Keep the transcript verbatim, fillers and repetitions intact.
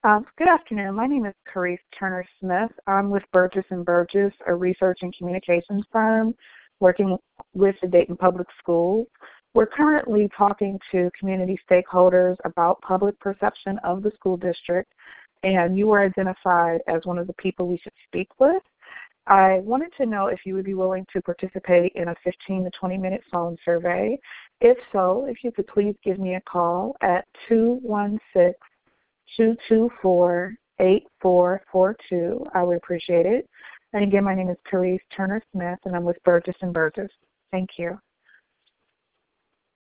Um, good afternoon. My name is Carice Turner Smith. I'm with Burgess and Burgess, a research and communications firm working with the Dayton Public Schools. We're currently talking to community stakeholders about public perception of the school district, and you were identified as one of the people we should speak with. I wanted to know if you would be willing to participate in a fifteen to twenty minute phone survey. If so, if you could please give me a call at two one six, two two four, eight four four two. I would appreciate it. And again, my name is Carice Turner Smith, and I'm with Burgess and Burgess. Thank you.